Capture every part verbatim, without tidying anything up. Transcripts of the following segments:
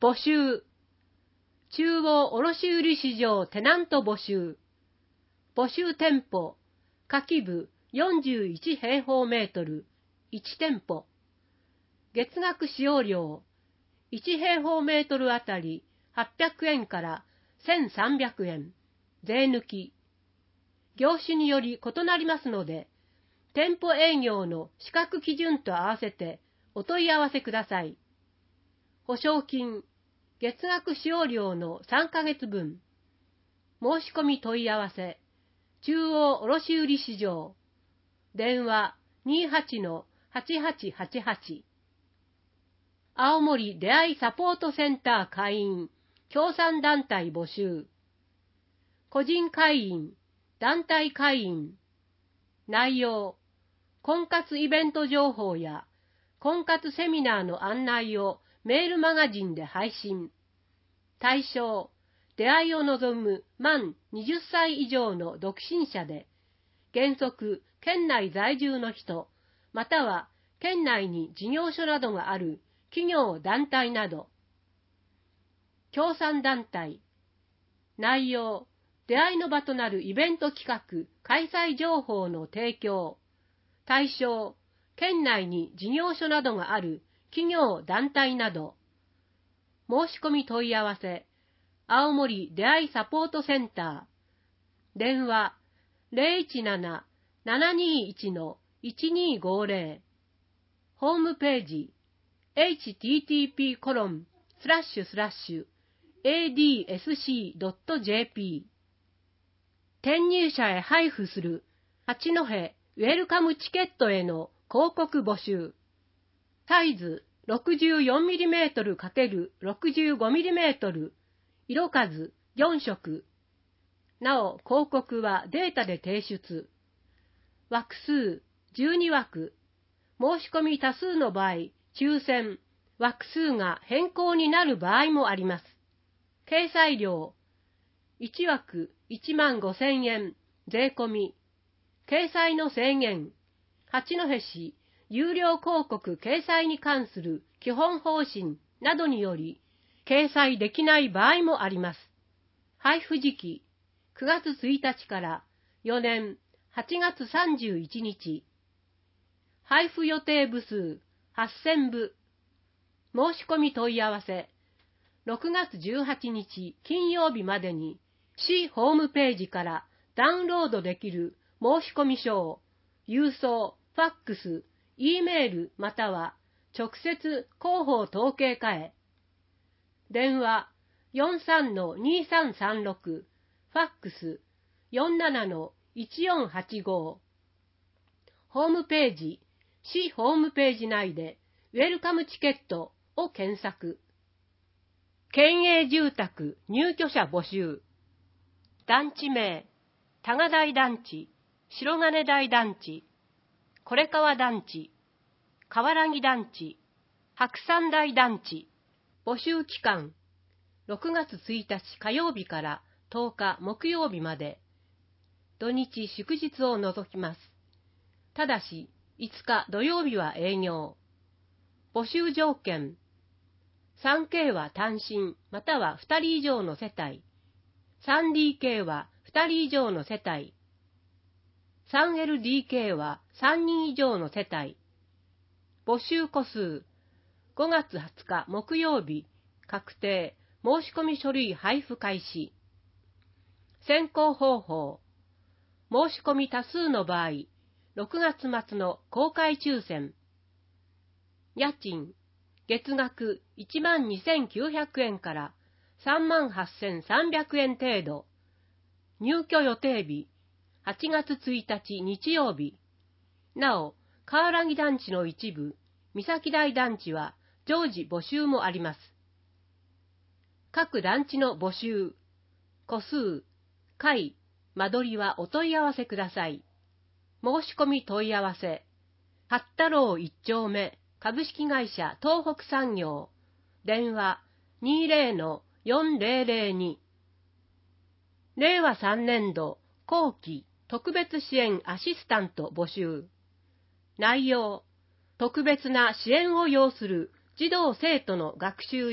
募集。中央卸売市場テナント募集。募集店舗。下記部よんじゅういち平方メートル、いち店舗。月額使用料。いち平方メートルあたりはっぴゃくえんからせんさんびゃくえん。税抜き。業種により異なりますので、店舗営業の資格基準と合わせてお問い合わせください。保証金、月額使用料のさんかげつぶん。申し込み問い合わせ、中央卸売市場。電話 にーはちのはちはちはちはち。青森出会いサポートセンター会員、協賛団体募集。個人会員、団体会員。内容、婚活イベント情報や婚活セミナーの案内をメールマガジンで配信。対象、出会いを望む満はたち以上の独身者で、原則県内在住の人、または県内に事業所などがある企業団体など。協賛団体。内容、出会いの場となるイベント企画、開催情報の提供。対象、県内に事業所などがある企業団体など。申し込み問い合わせ、青森出会いサポートセンター。電話 ゼロいちなな ななにいち いちにごゼロ。ホームページ エイチティーティーピーコロンスラッシュスラッシュエーディーエスシードットジェーピー。転入者へ配布する八戸ウェルカムチケットへの広告募集。サイズ ろくじゅうよんミリメートル×ろくじゅうごミリメートル。色数よんしょく。なお、広告はデータで提出。枠数じゅうにわく。申し込み多数の場合、抽選、枠数が変更になる場合もあります。掲載料、いちわくいちまんごせんえん、税込み。掲載の制限、八戸市有料広告掲載に関する基本方針などにより、掲載できない場合もあります。配布時期、くがつついたちからよねんはちがつさんじゅういちにち。配布予定部数はっせんぶ。申し込み問い合わせ、ろくがつじゅうはちにち金曜日までに市ホームページからダウンロードできる申込書を郵送、ファックス、Eメールまたは直接広報統計課へ。電話 よんさんのにさんさんろく、ファックス よんななのいちよんはちご。ホームページ、市ホームページ内でウェルカムチケットを検索。県営住宅入居者募集。団地名、多賀台団地、白金台団地、これ川団地、河原木団地、白山台団地。募集期間、ろくがつついたち火曜日からとおか木曜日まで。土日祝日を除きます。ただし、いつか土曜日は営業。募集条件、スリーケー は単身またはふたり以上の世帯、スリーディーケー はふたり以上の世帯、スリーエルディーケー はさんにん以上の世帯。募集個数、ごがつはつか木曜日、確定、申込書類配布開始。選考方法、申し込み多数の場合、ろくがつまつの公開抽選。家賃、月額いちまんにせんきゅうひゃくえんからさんまんはっせんさんびゃくえん程度。入居予定日、はちがつついたち日曜日。なお、河原木団地の一部、三崎台団地は常時募集もあります。各団地の募集、戸数、階、間取りはお問い合わせください。申し込み問い合わせ、八太郎一丁目株式会社東北産業、電話 にじゅうのよんぜろぜろに。れいわさんねんど後期特別支援アシスタント募集。内容、特別な支援を要する児童生徒の学習や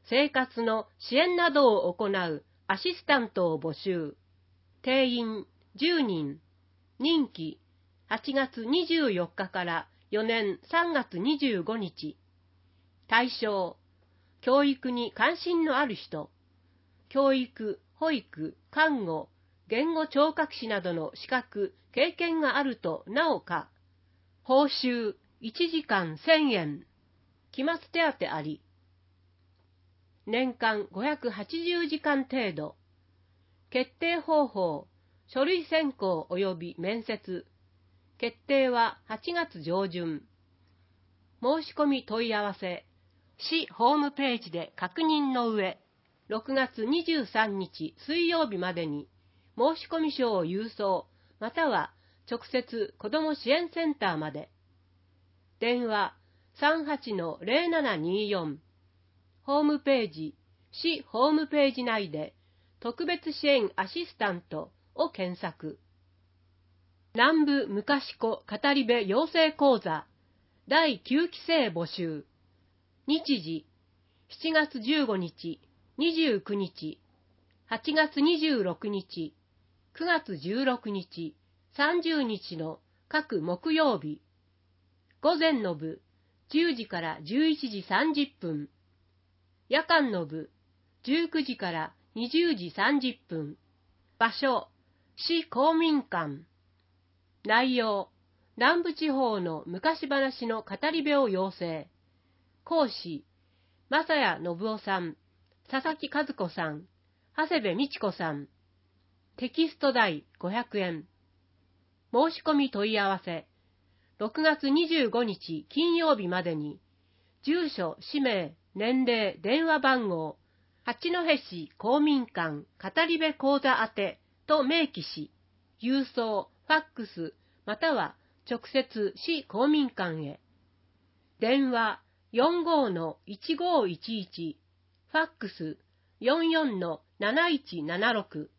生活の支援などを行うアシスタントを募集。定員じゅうにん。任期はちがつにじゅうよっかからよねんさんがつにじゅうごにち。対象、教育に関心のある人、教育、保育、看護、言語聴覚士などの資格、経験があるとなおか、報酬いちじかんせんえん、期末手当あり。年間ごひゃくはちじゅうじかん程度。決定方法、書類選考及び面接。決定ははちがつ上旬。申し込み問い合わせ、市ホームページで確認の上、ろくがつにじゅうさんにち水曜日までに申し込み書を郵送、または直接子ども支援センターまで。電話 さんはちのゼロななによん。ホームページ、市ホームページ内で特別支援アシスタントを検索。南部昔子語り部養成講座だいきゅうきせい募集。日時、しちがつじゅうごにち、にじゅうくにち、はちがつにじゅうろくにち、くがつじゅうろくにち、さんじゅうにちの各木曜日。午前の部、じゅうじからじゅういちじさんじゅっぷん。夜間の部、じゅうくじからにじゅうじさんじゅっぷん。場所、市公民館。内容、南部地方の昔話の語り部を養成。講師、正谷信夫さん、佐々木和子さん、長谷部美智子さん。テキスト代ごひゃくえん。申し込み問い合わせ、ろくがつにじゅうごにち金曜日までに、住所、氏名、年齢、電話番号、八戸市公民館語り部講座宛てと明記し、郵送、ファックス、または直接市公民館へ。電話 よんごーのいちごーいちいち、ファックス よんよんのなないちななろく。